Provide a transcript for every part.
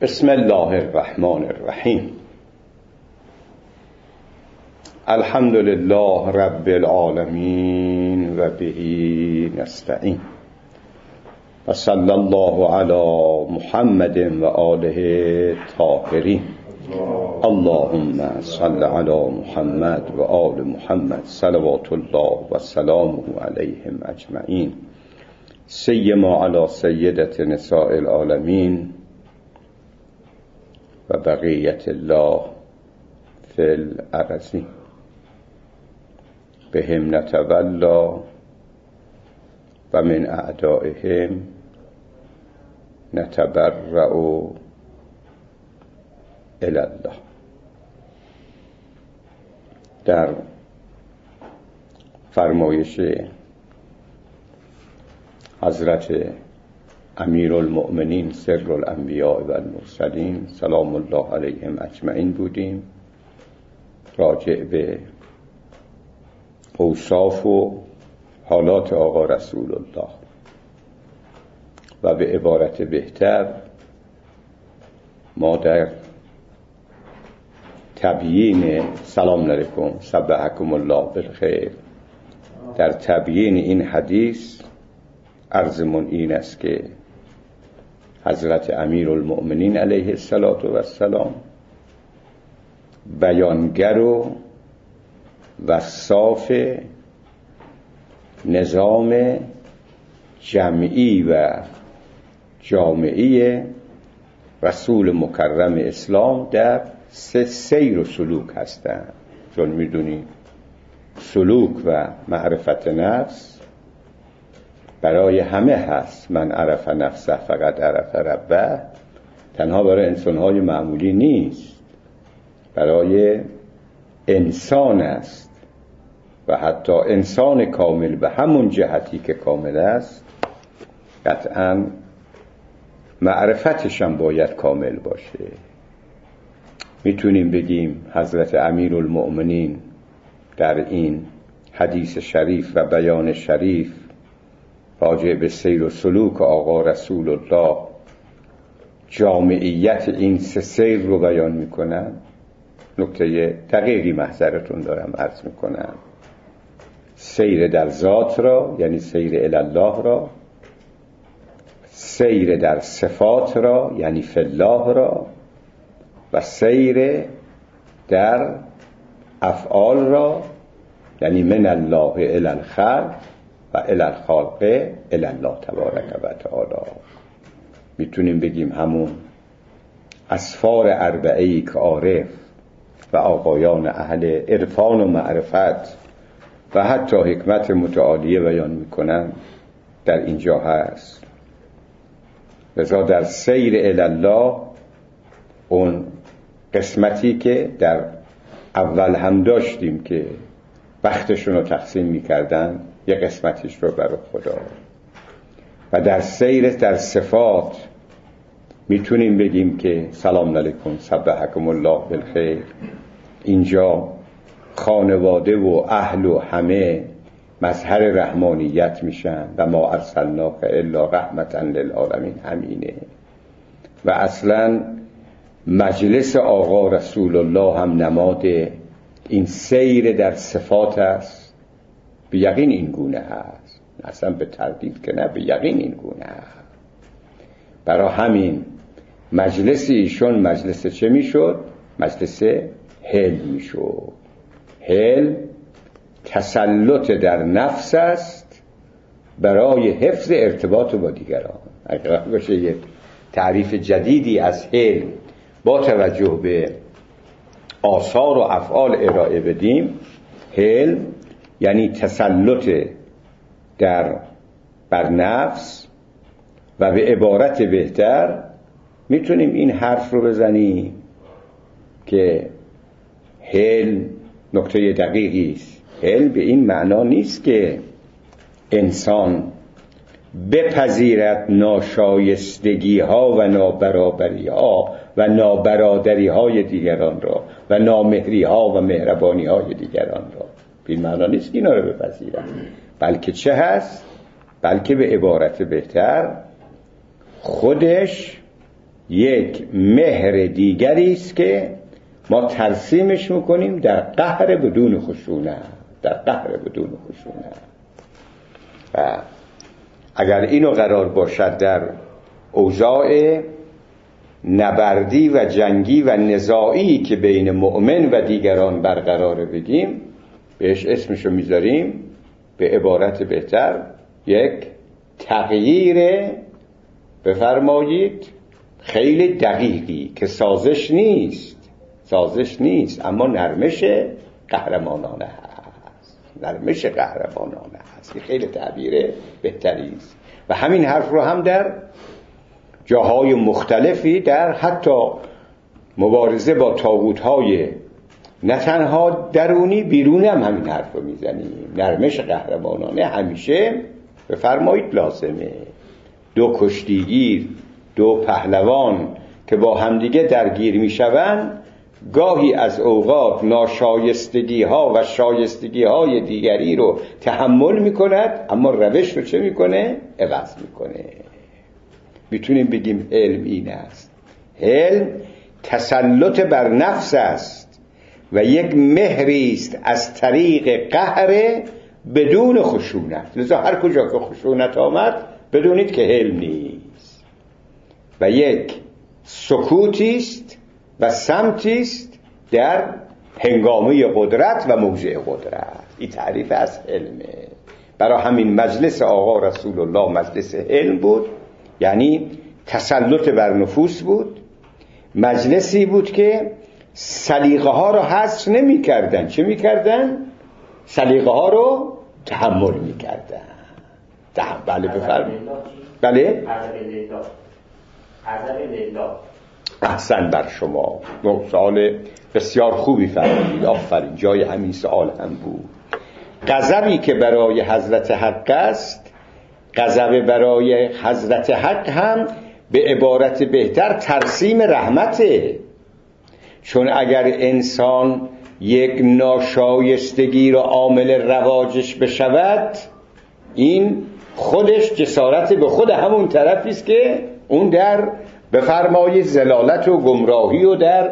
بسم الله الرحمن الرحیم. الحمد لله رب العالمین و به نستعین و صلی الله علی محمد و آله طاهرین. اللهم صل علی محمد و آل محمد صلوات الله و سلامه علیهم اجمعین، سیما علی سیدت نساء العالمین و بقیت الله فی الارضین. بهم نتولا و من اعدائهم نتبرأ الی الله. در فرمایش حضرت امیرالمؤمنین سر الانبیاء و المرسلین سلام الله علیهم اجمعین بودیم، راجع به اوصاف و حالات آقا رسول الله و به عبارت بهتر ما در تبیین سلام علیکم صبحکم الله بالخیر، در تبیین این حدیث عرضمون این است که حضرت امیرالمؤمنین علیه السلام بیانگر و وصاف نظام جمعی و جامعی رسول مکرم اسلام در سیر و سلوک هستند. چون میدونید سلوک و معرفت نفس برای همه هست. من عرف نفسه فقط عرف ربه. تنها برای انسانهای معمولی نیست، برای انسان است و حتی انسان کامل به همون جهتی که کامل است قطعاً معرفتش هم باید کامل باشه. میتونیم بگیم حضرت امیرالمؤمنین در این حدیث شریف و بیان شریف راجع به سیر و سلوک آقا رسول الله جامعیت این سه سیر رو بیان میکنن. نکته دقیقی محضرتون دارم عرض میکنم. سیر در ذات را یعنی سیر الالله را، سیر در صفات را یعنی فی الله را، و سیر در افعال را یعنی من الله الی الخلق و الی الخلق الی الله تبارک و تعالی. میتونیم بگیم همون اسفار اربعه‌ای که عارف و آقایان اهل عرفان و معرفت و حتی حکمت متعالیه بیان میکنن در اینجا هست. لذا در سیر الی الله اون قسمتی که در اول هم داشتیم که وقتشون رو تقسیم میکردن، یک قسمتش رو برای خدا، و در سیر در صفات میتونیم بگیم که سلام علیکم صبحکم الله بالخیر. اینجا خانواده و اهل و همه مظهر رحمانیت میشن و ما ارسلناک الا رحمتا للعالمین همینه. و اصلا مجلس آقا رسول الله هم نماد این سیر در صفات است. به یقین این گونه هست، اصلا به تردید که نه، به یقین این گونه هست. برای همین مجلس ایشون مجلس چه میشد؟ مجلس حلم میشد. حلم تسلط در نفس است برای حفظ ارتباط با دیگران. اگر باشه یک تعریف جدیدی از حلم با توجه به آثار و افعال ارائه بدیم، حلم یعنی تسلط بر نفس، و به عبارت بهتر میتونیم این حرف رو بزنیم که حلم نکته دقیقی است. حلم به این معنا نیست که انسان بپذیرد ناشایستگی ها و نابرابری ها و نابرادری های دیگران را و نامهری ها و مهربانی های دیگران را. به این معنا نیست که اینا رو بپذیرد، بلکه چه هست؟ بلکه به عبارت بهتر خودش یک مهر دیگری است که ما ترسیمش میکنیم در قهر بدون خشونت، در قهر بدون خشونت. و اگر اینو قرار باشد در اوضاع نبردی و جنگی و نزاعی که بین مؤمن و دیگران برقرار بگیم، بهش اسمشو میذاریم به عبارت بهتر یک تغییر، بفرمایید، خیلی دقیقی که سازش نیست اما نرمش قهرمانانه هست، نرمش قهرمانانه هست. این خیلی تعبیر بهتری است و همین حرف رو هم در جاهای مختلفی در حتی مبارزه با طاغوت‌های نه تنها درونی بیرونی هم همین حرف رو میزنیم. نرمش قهرمانانه همیشه بفرمایید لازمه. دو کشتیگیر، دو پهلوان که با همدیگه درگیر میشوند، گاهی از اوقات ناشایستگی ها و شایستگی های دیگری رو تحمل میکند، اما روش رو چه میکنه؟ عوض میکنه. میتونیم بگیم علم این است. علم تسلط بر نفس است و یک مهری است از طریق قهر بدون خشونت. لذا هر کجا که خشونت آمد بدونید که علم نیست و یک سکوتی است و سمتی است در هنگامه قدرت و موضع قدرت. این تعریف از علمه. برای همین مجلس آقا رسول الله مجلس علم بود، یعنی تسلط بر نفوس بود، مجلسی بود که سلیقه ها رو حذف نمی کردن. چه می کردن؟ سلیقه ها رو تحمل می کردن. بله بفرمایید. بله؟ احسن بر شما، سوال بسیار خوبی فرمودید، آفرین، جای همین سوال هم بود. غضبی که برای حضرت حق است، غضب برای حضرت حق هم به عبارت بهتر ترسیم رحمته. چون اگر انسان یک ناشایستگی رو عامل رواجش بشود، این خودش جسارت به خود همون طرفی است که اون در بفرمایید زلالت و گمراهی و در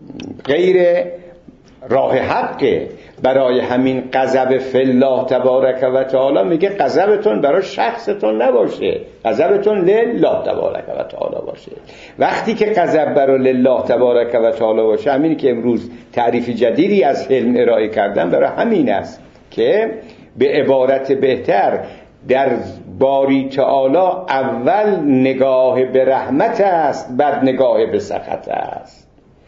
غیر راه حقه. برای همین غضب فی الله تبارک و تعالی میگه غضبتون برای شخصتون نباشه، غضبتون لله تبارک و تعالی باشه. وقتی که غضب برای لله تبارک و تعالی باشه، همینی که امروز تعریف جدیدی از حلم ارائه کردن برای همین است که به عبارت بهتر در باری تعالی اول نگاه به رحمت است، بعد نگاه به سخط است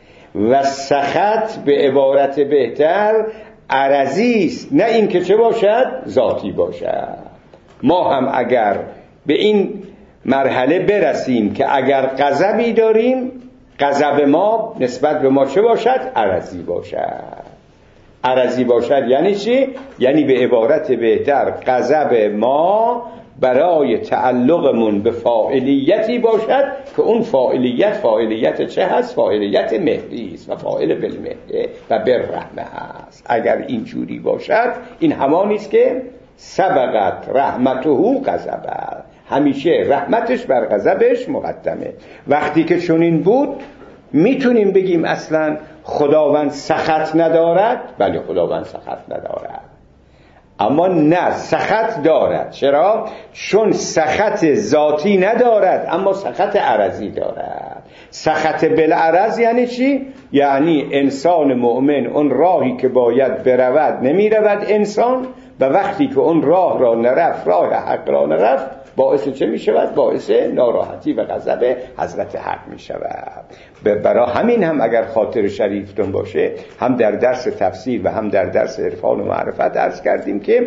و سخط به عبارت بهتر عرضی است، نه این که چه باشد؟ ذاتی باشد. ما هم اگر به این مرحله برسیم که اگر غضبی داریم، غضب ما نسبت به ما چه باشد؟ عرضی باشد. عرضی باشد یعنی چی؟ یعنی به عبارت بهتر غضب ما برای تعلقمون به فاعلیتی باشد که اون فاعلیت چه هست؟ فاعلیت مهری است و فاعل بالمهر و بالرحمه هست. اگر اینجوری باشد، این همانی است که سبقت رحمته غضبه، همیشه رحمتش بر غضبش مقدمه. وقتی که چنین بود میتونیم بگیم اصلا خداوند سخط ندارد. بله خداوند سخط ندارد، اما نه سخط دارد. چرا؟ چون سخط ذاتی ندارد اما سخط عرضی دارد. سخط بالعرض یعنی چی؟ یعنی انسان مؤمن اون راهی که باید برود نمی رود انسان، و وقتی که اون راه را نرفت، راه حق را نرفت، باعث چه می شود؟ باعث ناراحتی و غضب حضرت حق می شود. برای همین هم اگر خاطر شریفتون باشه، هم در درس تفسیر و هم در درس عرفان و معرفت عرض کردیم که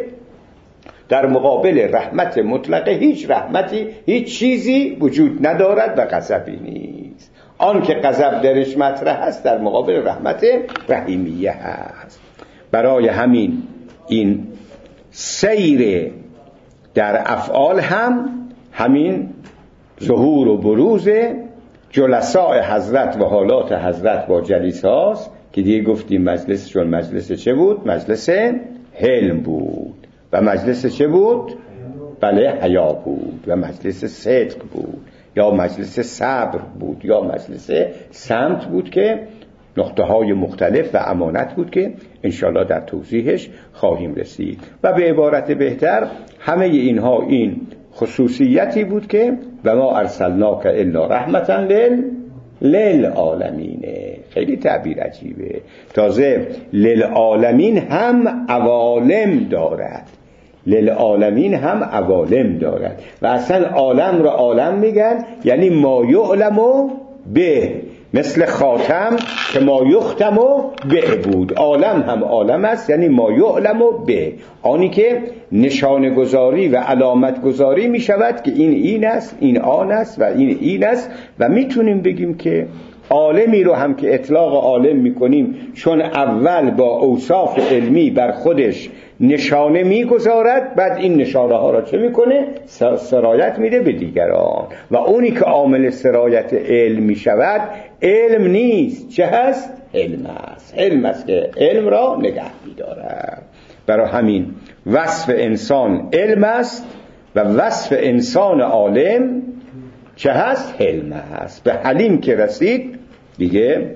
در مقابل رحمت مطلقه هیچ رحمتی، هیچ چیزی وجود ندارد و غضبی نیست. آن که غضب درش مطرح است در مقابل رحمت رحیمیه هست. برای همین این سیر در افعال هم همین ظهور و بروز جلساء حضرت و حالات حضرت با جلیس هاست که دیگه گفتیم مجلسشون مجلس چه بود؟ مجلس حلم بود. و مجلس چه بود؟ بله حیا بود و مجلس صدق بود. یا مجلس صبر بود یا مجلس صمت بود که نقطه های مختلف و امانت بود که انشالله در توضیحش خواهیم رسید. و به عبارت بهتر همه اینها این خصوصیتی بود که و ما ارسلناک الا رحمتا للعالمین. خیلی تعبیر عجیبه. تازه للعالمین هم عوالم دارد، للعالمین هم عوالم دارد و اصلا عالم را عالم میگن یعنی ما یعلم به، مثل خاتم که ما یختم به بود. عالم هم عالم است یعنی ما یعلم به، آنی که نشانه گذاری و علامت گذاری می شود که این است، این آن است و این است. و میتونیم بگیم که عالمی رو هم که اطلاق عالم میکنیم چون اول با اوصاف علمی بر خودش نشانه میگذارد، بعد این نشانه ها را چه میکنه؟ سرایت میده به دیگران. و اونی که عامل سرایت علم میشود علم نیست، چه هست؟ علم است. علم است که علم را نگه میدارد. برای همین وصف انسان علم است و وصف انسان عالم چه هست؟ علم است. به حلیم که رسید دیگه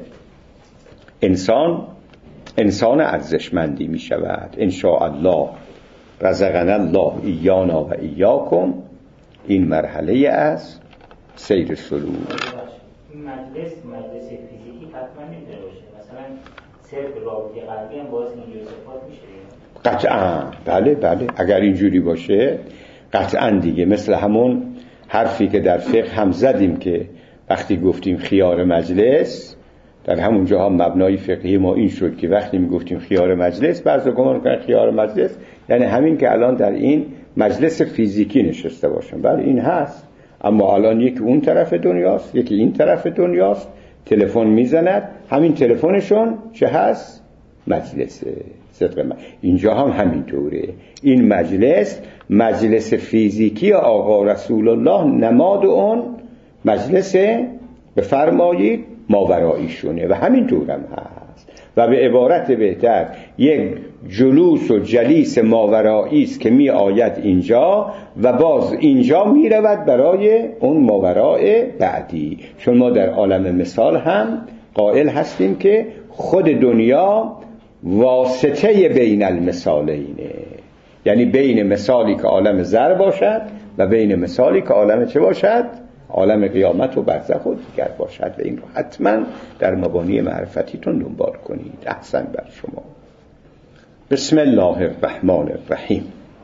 انسان ارزشمندی می شود. انشاءالله رزقنا الله ایانا و ایاکم. این مرحله از سیر سلوک. مجلس فیزیکی حتما نمیتونه باشه، مثلا سرک رابطه قلبی هم باز اینجور صفات میشه. قطعا بله اگر اینجوری باشه قطعا دیگه، مثل همون حرفی که در فقه هم زدیم که وقتی گفتیم خیار مجلس، در همون جاها مبنای فقهی ما این شد که وقتی میگفتیم خیار مجلس بعضی گمان کنن خیار مجلس یعنی همین که الان در این مجلس فیزیکی نشسته باشن. بله این هست، اما الان یکی اون طرف دنیاست یکی این طرف دنیاست، تلفن میزند، همین تلفنشون چه هست؟ مجلسه. اینجا هم همینطوره. این مجلس فیزیکی آقا رسول الله نماد اون مجلس بفرمایید ماوراییشونه و همینطور هم هست. و به عبارت بهتر یک جلوس و جلیس ماورایی است که می آید اینجا و باز اینجا می رود برای اون ماورای بعدی. چون ما در عالم مثال هم قائل هستیم که خود دنیا واسطه بین المثالینه، یعنی بین مثالی که عالم زر باشد و بین مثالی که عالم چه باشد؟ عالم قیامت و برزخ و دیگر باشد. و این رو حتما در مبانی معرفتیتون دنبال کنید. احسن بر شما. بسم الله الرحمن الرحیم.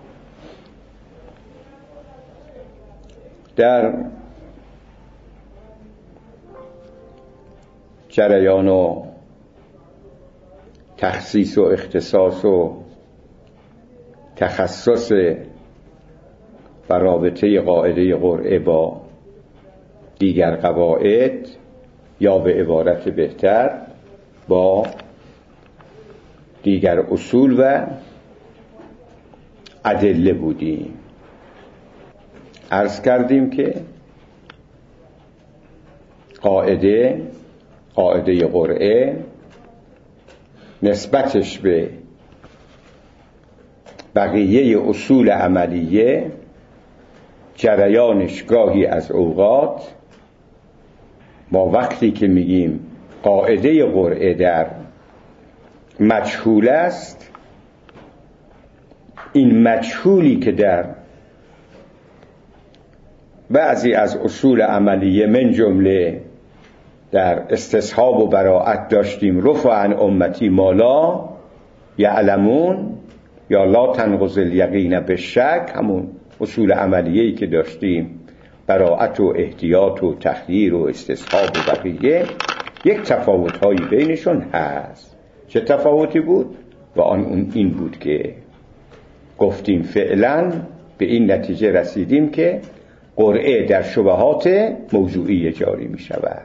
در جریان و تخصیص و اختصاص و تخصص و رابطه قاعده قرعه با دیگر قواعد، یا به عبارت بهتر با دیگر اصول و ادله بودیم. عرض کردیم که قاعده قرعه نسبتش به بقیه اصول عملیه جریانش گاهی از اوقات ما وقتی که میگیم قاعده قرعه در مجهول است، این مجهولی که در بعضی از اصول عملیه من جمله در استصحاب و براءت داشتیم رفع عن امتی ما لا یعلمون یا لا تنقض الیقین بالشک، همون اصول عملیه‌ای که داشتیم براءت و احتیاط و تخییر و استصحاب و بقیه، یک تفاوت‌هایی بینشون هست. چه تفاوتی بود؟ و آن این بود که گفتیم فعلا به این نتیجه رسیدیم که قرعه در شبهات موضوعی جاری می شود.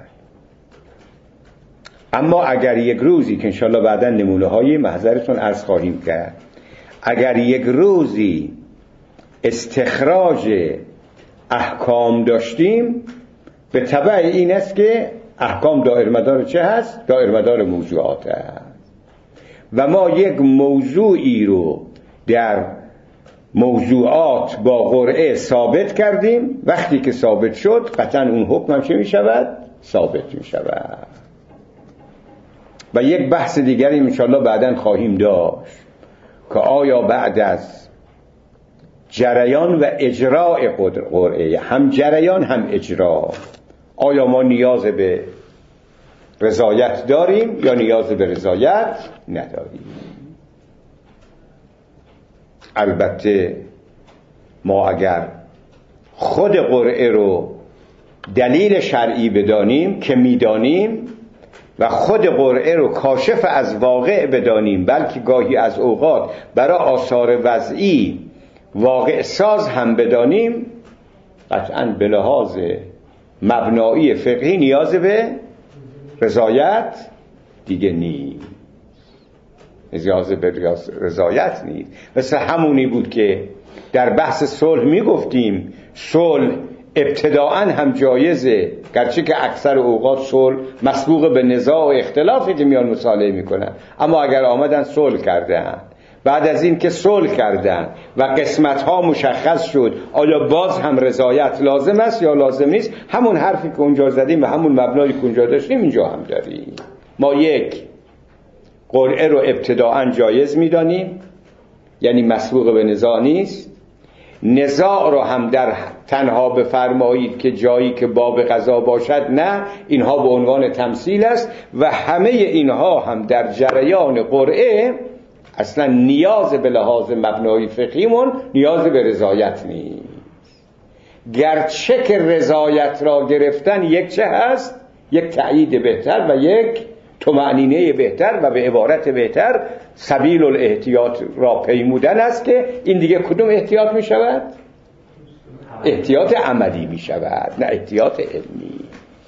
اما اگر یک روزی که انشالله بعدا نمونه های محضرتون عرض خواهیم کرد، اگر یک روزی استخراج احکام داشتیم، به تبع این است که احکام دائرمدار چه هست؟ دائرمدار موضوعات هست. و ما یک موضوعی رو در موضوعات با قرعه ثابت کردیم. وقتی که ثابت شد قطعا اون حکم هم چه می شود؟ ثابت می شود. و یک بحث دیگری انشاءالله بعداً خواهیم داشت که آیا بعد از جریان و اجراء قرعه، هم جریان هم اجرا، آیا ما نیاز به رضایت داریم یا نیاز به رضایت نداریم؟ البته ما اگر خود قرعه رو دلیل شرعی بدانیم که میدانیم و خود قرعه رو کاشف از واقع بدانیم، بلکه گاهی از اوقات برای آثار وضعی واقع ساز هم بدانیم، قطعاً به لحاظ مبنایی فقهی نیاز به رضایت دیگه نیست. نیاز به رضایت نیست. مثل همونی بود که در بحث صلح میگفتیم صلح ابتداءً هم جایزه، گرچه که اکثر اوقات صلح مسبوق به نزاع و اختلافی که میان مصالحه میکنن، اما اگر آمدن صلح کردن، بعد از این که صلح کردن و قسمت ها مشخص شد، آیا باز هم رضایت لازم است یا لازم نیست؟ همون حرفی که اونجا زدیم و همون مبنایی که اونجا داشتیم اینجا هم داریم. ما یک، قرعه رو ابتداءً جایز میدانیم، یعنی مسبوق به نزاع نیست. نزاع رو هم در تنها بفرمایید که جایی که باب قضا باشد، نه، اینها به عنوان تمثیل است و همه اینها هم در جریان قرعه اصلا نیاز به لحاظ مبنایی فقهیمون نیاز به رضایت نیست. گرچه که رضایت را گرفتن یک چه هست؟ یک تأیید بهتر و یک طمأنینه بهتر و به عبارت بهتر سبیل الاحتیاط را پیمودن است که این دیگه کدوم احتیاط می شود؟ احتیاط عملی می شود، نه احتیاط علمی.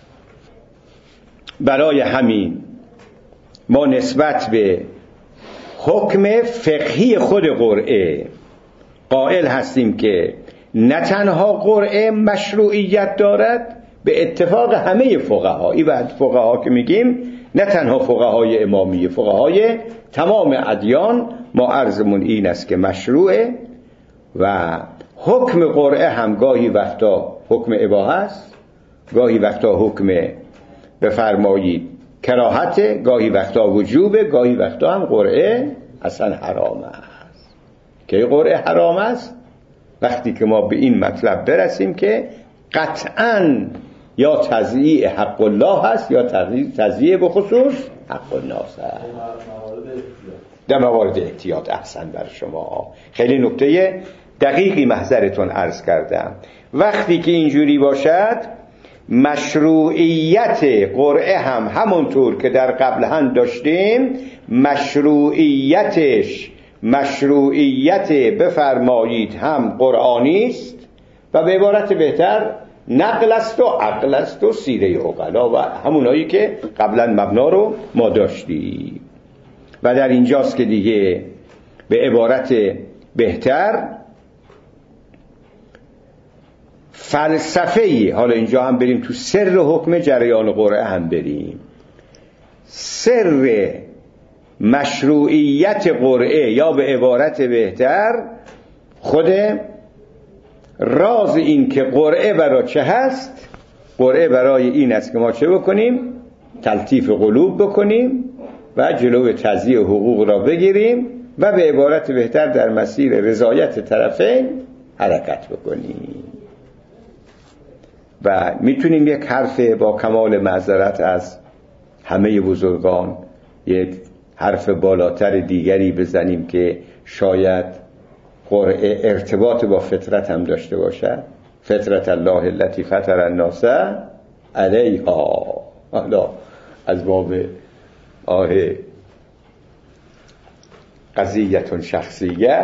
برای همین ما نسبت به حکم فقهی خود قرعه قائل هستیم که نه تنها قرعه مشروعیت دارد به اتفاق همه فقها، این بعد فقها که میگیم نه تنها فقهای امامیه، فقهای تمام ادیان، ما عرضمون این است که مشروعه و حکم قرعه هم گاهی وقتا حکم اباحه است، گاهی وقتا حکم بفرمایید کراهت، گاهی وقتا وجوبه، گاهی وقتا هم قرعه اصلا حرام است. که قرعه حرام است وقتی که ما به این مطلب برسیم که قطعاً یا تضییع حق الله هست یا تضییع به خصوص حق الناس هست. در موارد احتیاط. احسن بر شما، خیلی نکته دقیقی محضرتون عرض کردم. وقتی که اینجوری باشد مشروعیت قرعه هم همونطور که در قبل هم داشتیم، مشروعیت بفرمایید هم قرآنی است و به عبارت بهتر نقل است و عقل است و سیره عقلا و همونایی که قبلا مبنا رو ما داشتیم. و در اینجاست که دیگه به عبارت بهتر فلسفه‌ای، حالا اینجا هم بریم تو سر حکم جریان قرعه هم بریم، سر مشروعیت قرعه یا به عبارت بهتر خود راز این که قرعه برای چه هست. قرعه برای این است که ما چه بکنیم؟ تلطیف قلوب بکنیم و جلو تضییع حقوق را بگیریم و به عبارت بهتر در مسیر رضایت طرفین حرکت بکنیم. و میتونیم یک حرف با کمال معذرت از همه بزرگان، یک حرف بالاتر دیگری بزنیم که شاید قرعه ارتباط با فطرت هم داشته باشد. فطرت الله التي فطر الناس علیها. حالا از باب قضیتون شخصیه،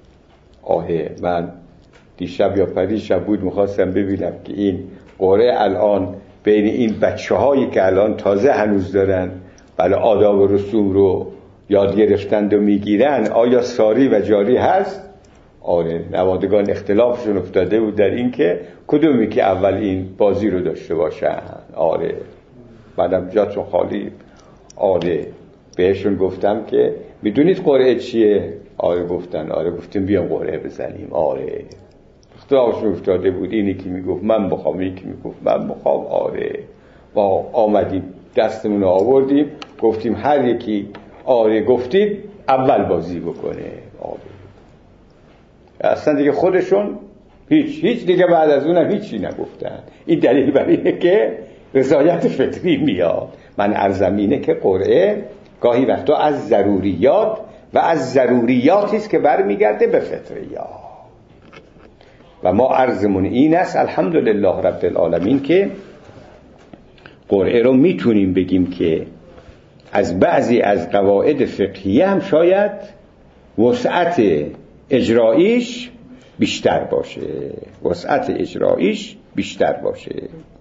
من دیشب یا پریشب بود میخواستم ببینم که این قرعه الان بین این بچه هایی که الان تازه هنوز دارن بله آداب و رسوم رو یاد گرفتند و میگیرن، آیا ساری و جاری هست؟ آره، نوادگان اختلافشون افتاده بود در این که کدومی که اول این بازی رو داشته باشن. آره، بعدم جاتون خالی. آره، بهشون گفتم که میدونید قرعه چیه؟ آره گفتن. آره گفتیم بیام قرعه بزنیم. آره اختلافش افتاده بود، اینی که میگفت من بخوام، اینی که میگفت من بخوام. آره ما آمدیم دستمون رو آوردیم گفتیم هر یکی آره گفتید اول بازی بکنه. آره اصلا دیگه خودشون هیچ دیگه بعد از اونم هیچی نگفتن. این دلیل بر اینه که رضایت فطری میاد. من عرضم اینه که قرعه گاهی وقتا از ضروریات و از ضروریاتی است که برمیگرده به فطریات. و ما عرضمون این است الحمدلله رب العالمین که قرعه رو میتونیم بگیم که از بعضی از قواعد فقهیه هم شاید وسعت اجراییش بیشتر باشه. وسعت اجراییش بیشتر باشه.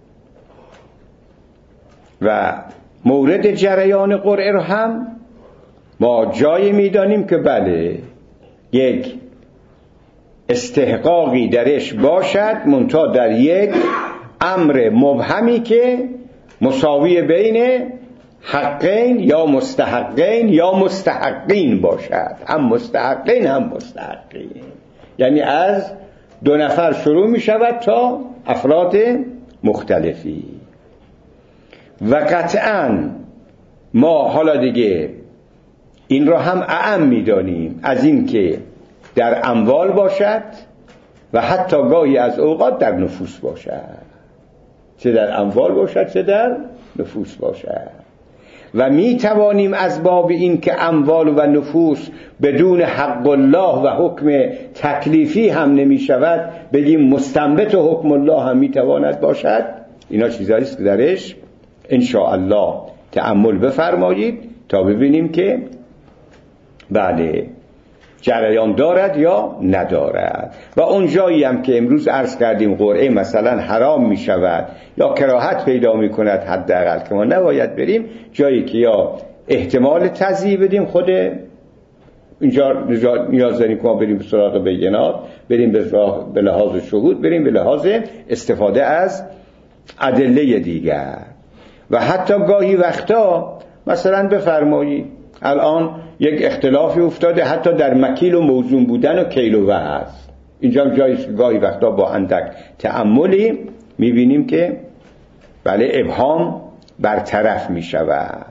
و مورد جریان قرعه رو هم ما جایی میدانیم که بله یک استحقاقی درش باشد، منتها در یک امر مبهمی که مساوی بین حقین یا مستحقین یا مستحقین باشد. هم مستحقین هم مستحقین، یعنی از 2 نفر شروع می شود تا افراد مختلفی. و قطعاً ما حالا دیگه این را هم اعم می دانیم از این که در اموال باشد و حتی گاهی از اوقات در نفوس باشد. چه در اموال باشد چه در نفوس باشد. و می توانیم از باب این که اموال و نفوس بدون حق الله و حکم تکلیفی هم نمی شود بگیم مستنبط حکم الله هم می تواند باشد. اینا چیزایی است که درش انشاءالله تأمل بفرمایید تا ببینیم که بله جریان دارد یا ندارد. و اون جایی هم که امروز عرض کردیم قرعه مثلا حرام می شود یا کراهت پیدا می کند، حداقل که ما نباید بریم جایی که یا احتمال تضییع بدیم، خود اینجا نیاز داریم که ما بریم به سراغ بینات، بریم به لحاظ شهود، بریم به لحاظ استفاده از ادله دیگر. و حتی گاهی وقتا مثلا بفرمایید الان یک اختلافی افتاده حتی در مکیل و موزون بودن و کیل و وزن. اینجا جاییست که گاهی وقتا با اندک تأملی میبینیم که بله ابهام برطرف میشود.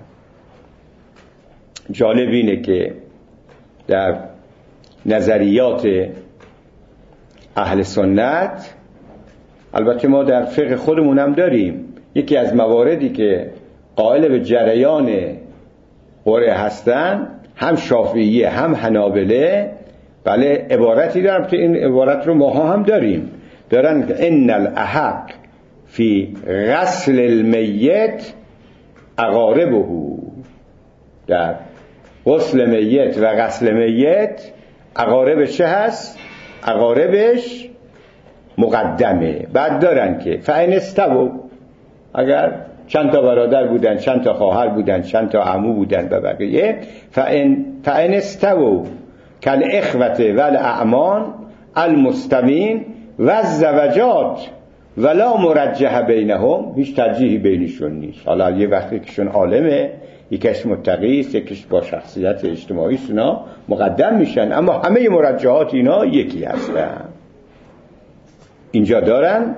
جالب اینه که در نظریات اهل سنت، البته ما در فقه خودمون هم داریم، یکی از مواردی که قائل به جریان قرعه هستن هم شافعیه هم حنابله، بله عبارتی دارم که این عبارت رو ما هم داریم، دارن که ان الاحق فی غسل المیت اقاربه. در غسل میت و غسل میت اقاربش چه هست؟ اقاربش مقدمه. بعد دارن که فإن استووا، اگر چند تا برادر بودن، چند تا خواهر بودن، چند تا عمو بودن و بقیه، فإن استووا کالاخوة والاعمان المستوین والزوجات ولا مرجح بینهم، هیچ ترجیحی بینشون نیست. حالا یه وقتی کهشون عالمه، یکیش متقی است، یکیش با شخصیت اجتماعی اینا مقدم میشن، اما همه مرجحات اینا یکی هستن. اینجا دارن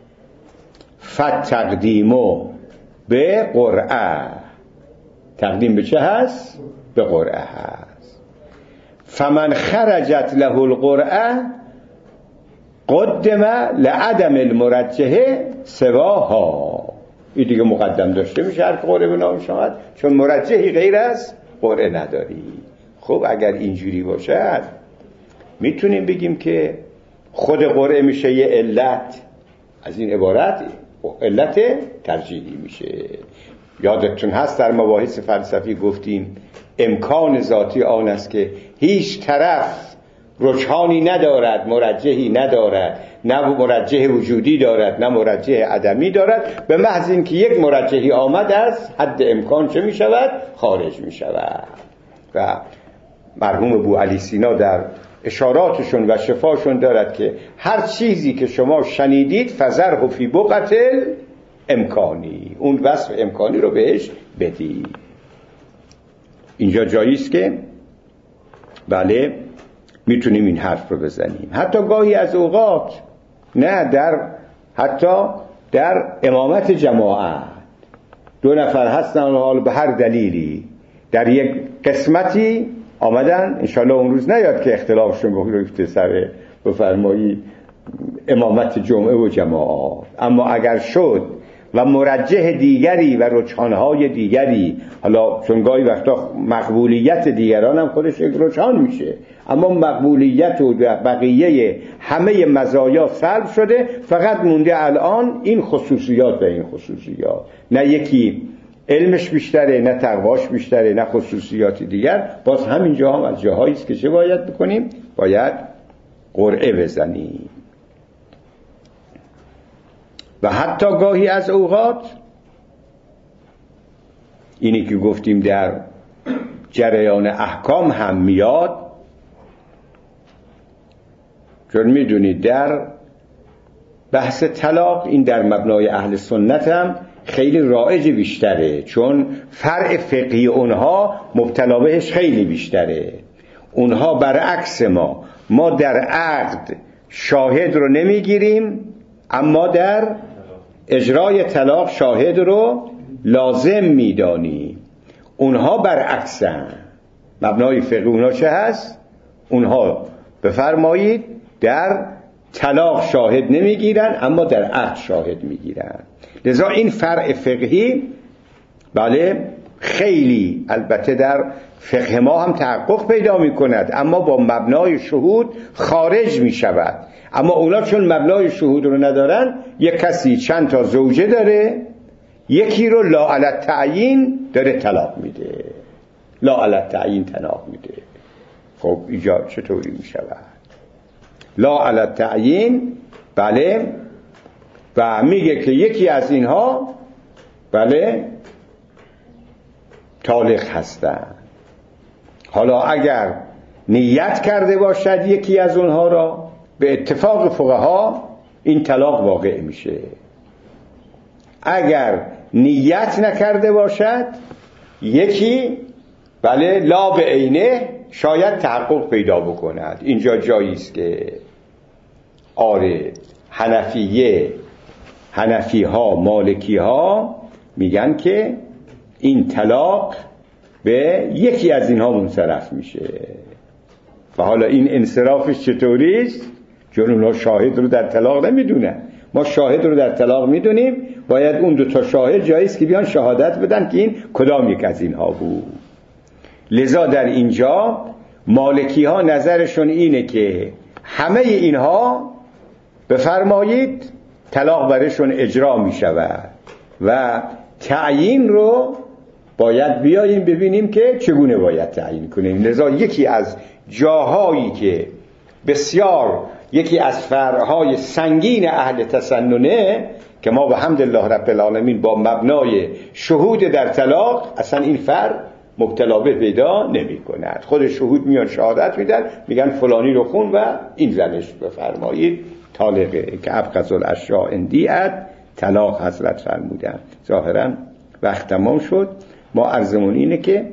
فتقدیمو به قرعه، تقدیم به چه هست؟ به قرعه هست. فمن خرجت له القرعه قدم لعدم المرجحه سواها. این دیگه مقدم داشته میشه هر قرعه به نام شود، چون مرجحی غیر از قرعه نداری. خب اگر اینجوری باشد میتونیم بگیم که خود قرعه میشه یه علت از این عبارت، علت ترجیحی میشه. یادتون هست در مباحث فلسفی گفتیم امکان ذاتی آن است که هیچ طرف رجحانی ندارد، مرجحی ندارد، نه مرجح وجودی دارد نه مرجح عدمی دارد، به محض اینکه یک مرجحی آمد از حد امکان چه میشود؟ خارج میشود. و مرحوم بوعلی سینا در اشاراتشون و شفاشون دارد که هر چیزی که شما شنیدید فذره فی بقعة امکانی، اون وصف امکانی رو بهش بدید. اینجا جایی است که بله میتونیم این حرف رو بزنیم. حتی گاهی از اوقات نه، حتی در امامت جماعت 2 نفر هستن حالا به هر دلیلی در یک قسمتی آمدن، انشالله اون روز نیاد که اختلافشون بگیرفته سر بفرمایی امامت جمعه و جماعت، اما اگر شد و مرجح دیگری و رجحانهای دیگری، حالا چون گاهی وقتا مقبولیت دیگران هم خودش یک رجحان میشه، اما مقبولیت و بقیه همه مزایا سلب شده، فقط مونده الان این خصوصیات و این خصوصیات، نه یکی علمش بیشتره، نه تقواش بیشتره، نه خصوصیات دیگر. باز همینجا هم از جاهایی است که چه باید بکنیم؟ باید قرعه بزنیم. و حتی گاهی از اوقات اینی که گفتیم در جریان احکام هم میاد، چون میدونید در بحث طلاق این در مبنای اهل سنت هم خیلی رایج بیشتره، چون فرع فقهی اونها مبتلا بهش خیلی بیشتره. اونها برعکس ما در عقد شاهد رو نمیگیریم، اما در اجرای طلاق شاهد رو لازم میدانیم. اونها برعکسن. مبنای فقه اونها چه هست؟ اونها بفرمایید در طلاق شاهد نمیگیرن، اما در عقد شاهد میگیرن. لذا این فرع فقهی بله خیلی البته در فقه ما هم تحقق پیدا میکند، اما با مبنای شهود خارج میشود. اما اونا چون مبنای شهود رو ندارن، یک کسی چند تا زوجه داره، یکی رو لا علی التعیین داره طلاق میده، لا علی التعیین طلاق میده. خب اینجا چطوری میشود؟ لا علی التعیین بله، و میگه که یکی از اینها بله طالق هستن. حالا اگر نیت کرده باشد یکی از اونها را، به اتفاق فقها این طلاق واقع میشه. اگر نیت نکرده باشد یکی بله لا به عینه شاید تحقق پیدا بکند. اینجا جایی است که آره حنفی ها مالکی ها میگن که این طلاق به یکی از اینها منصرف میشه. و حالا این انصرافش چطوری است؟ چون اونها شاهد رو در طلاق نمیدونن، ما شاهد رو در طلاق میدونیم. باید اون 2 شاهد جاییست که بیان شهادت بدن که این کدام یک از اینها بود. لذا در اینجا مالکی ها نظرشون اینه که همه اینها بفرمایید طلاق برشون اجرا می شود و تعیین رو باید بیاییم ببینیم که چگونه باید تعیین کنیم. لذا یکی از جاهایی که بسیار یکی از فرعهای سنگین اهل تسننه که ما به حمدالله رب العالمین با مبنای شهود در طلاق اصلا این فرع مبتلا به پیدا نمی کند. خود شهود میان شهادت میدن، میگن فلانی رو خون و این زنش بفرمایید طالقه، که ابغض الاشیاء عندیت طلاق حضرت فرمودن. ظاهرا وقت تمام شد. ما عرضمون اینه که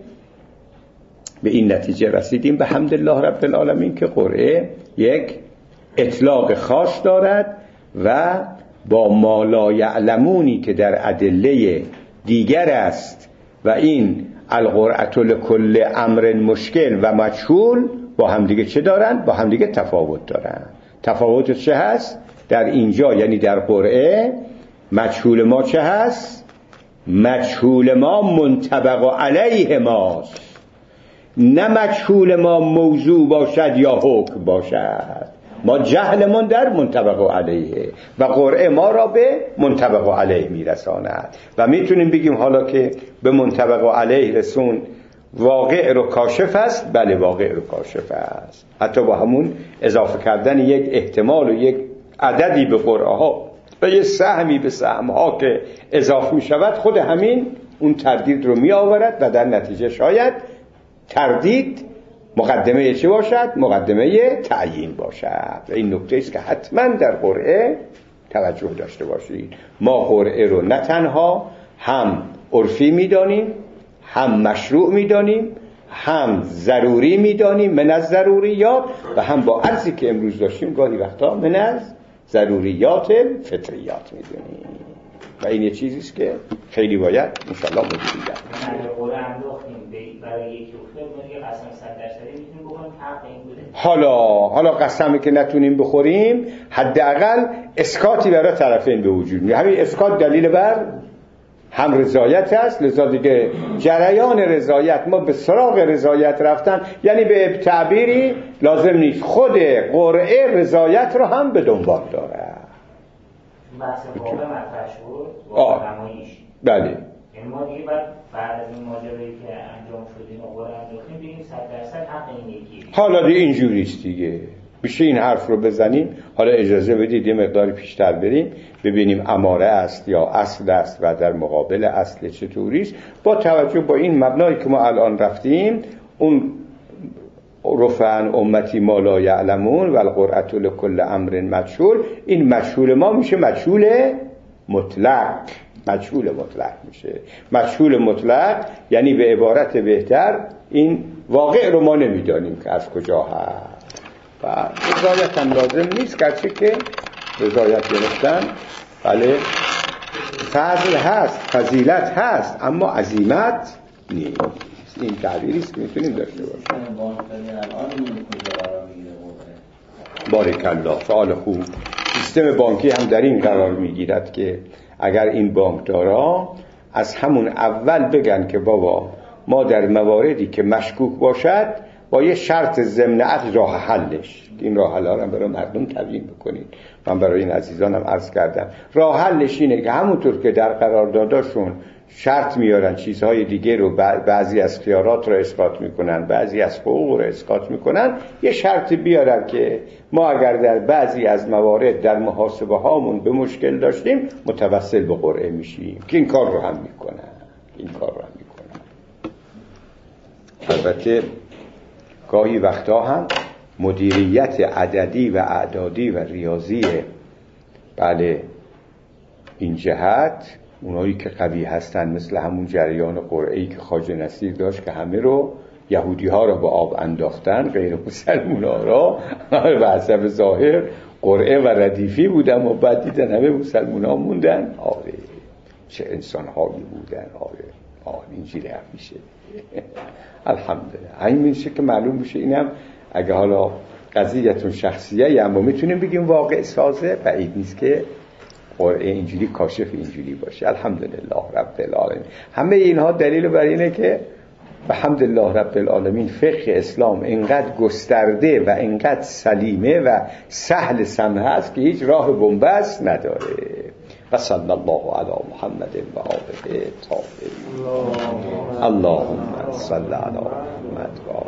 به این نتیجه رسیدیم به حمدالله رب العالمین که قرعه یک اطلاق خاص دارد و با ما لا یعلمونی که در ادله دیگر است و این القرعة لکل امر مشکل و مجهول با همدیگه چه دارن؟ با همدیگه تفاوت دارن. تفاوتش چه هست؟ در اینجا یعنی در قرعه مجهول ما چه هست؟ مجهول ما منطبق علیه ماست، نه مجهول ما موضوع باشد یا حکم باشد. ما جهلمان در منطبق علیه و قرعه ما را به منطبق علیه میرساند. و میتونیم بگیم حالا که به منطبق علیه رسون واقع رو کاشف است. بله واقع رو کاشف است، حتی با همون اضافه کردن یک احتمال و یک عددی به قرعه ها و یک سهمی به سهم ها که اضافه می شود، خود همین اون تردید رو می آورد و در نتیجه شاید تردید مقدمه چه باشد؟ مقدمه تعیین باشد. و این نکته است که حتما در قرعه توجه داشته باشید. ما قرعه رو نه تنها هم عرفی میدانیم، هم مشروع میدانیم، هم ضروری میدانیم من از ضروریات و هم با عرضی که امروز داشتیم گاهی وقتا من از ضروریات فطریات میدونیم و این یه چیزیست که خیلی باید انشالله مدیریت برای یک افتاد قسم 100% میتونیم بخوریم حق این بوده. حالا قسمی که نتونیم بخوریم حداقل اسکاتی برای طرفین به وجود میاد. همین اسکات دلیل بر هم رضایت است، لذا دیگه جریان رضایت، ما به سراغ رضایت رفتن یعنی به تعبیری لازم نیست خود قرعه رضایت رو هم به دنبال داره. بحث واقع مطرح شد واقع نماییش. بله. یعنی ما دیگه بعد از این ماجرایی که انجام شدیم و قرعه انداختیم بگیم 100% حق این یکی. حالا دیگه اینجوریست دیگه. میشه این حرف رو بزنیم. حالا اجازه بدید یه مقداری پیشتر بریم ببینیم اماره است یا اصل است و در مقابل اصل چطوریست. با توجه با این مبنایی که ما الان رفتیم، اون رفعن امتی ما لا یعلمون و القرعة لکل امر مجهول، این مجهول ما میشه مجهول مطلق. مجهول مطلق میشه. مجهول مطلق یعنی به عبارت بهتر این واقع رو ما نمیدانیم که از کجا هست و رضایت هم لازم نیست، گرچه که رضایت گرفتن بله فضل هست، فضیلت هست، اما عزیمت نیست. این تعبیریست که میتونیم داشته باشیم. بارک الله، سوال خوب. سیستم بانکی هم در این قرار میگیرد که اگر این بانکدارا از همون اول بگن که بابا ما در مواردی که مشکوک باشد با یه شرط ضمن عقد راه حلش، این راه حل ها رو برای مردم تبیین بکنید. من برای این عزیزانم عرض کردم راه حلش اینه که همونطور که در قرارداداشون شرط میارن چیزهای دیگه رو، بعضی از خیارات رو اسقاط میکنن، بعضی از حقوق رو اسقاط میکنن، یه شرط بیارن که ما اگر در بعضی از موارد در محاسبه هامون به مشکل داشتیم متوسل به قرعه میشیم، که این کار رو هم میکنن. البته گاهی وقتا هم مدیریت عددی و اعدادی و ریاضی بله این جهت، اونایی که قوی هستن مثل همون جریان قرعه‌ای که خواجه نصیر داشت که همه رو یهودی ها رو به آب انداختن، غیر مسلمان ها را به حسب ظاهر قرعه و ردیفی بودن و بعد دیدن همه مسلمان ها موندن. آره چه انسان هایی بودن. آره اینجوری هم میشه. الحمدلله. این میشه که معلوم میشه اینم اگه حالا قضیتون شخصیه اما میتونیم بگیم واقع سازه، بعید نیست که قرعه اینجوری کاشف اینجوری باشه. الحمدلله رب العالمین. همه اینها دلیل بر اینه که الحمدلله رب العالمین فقه اسلام اینقدر گسترده و اینقدر سلیمه و سهل سمح است که هیچ راه بنبست نداره. و صلی الله علی محمد و آله الطاهرین. اللهم صل علی محمد و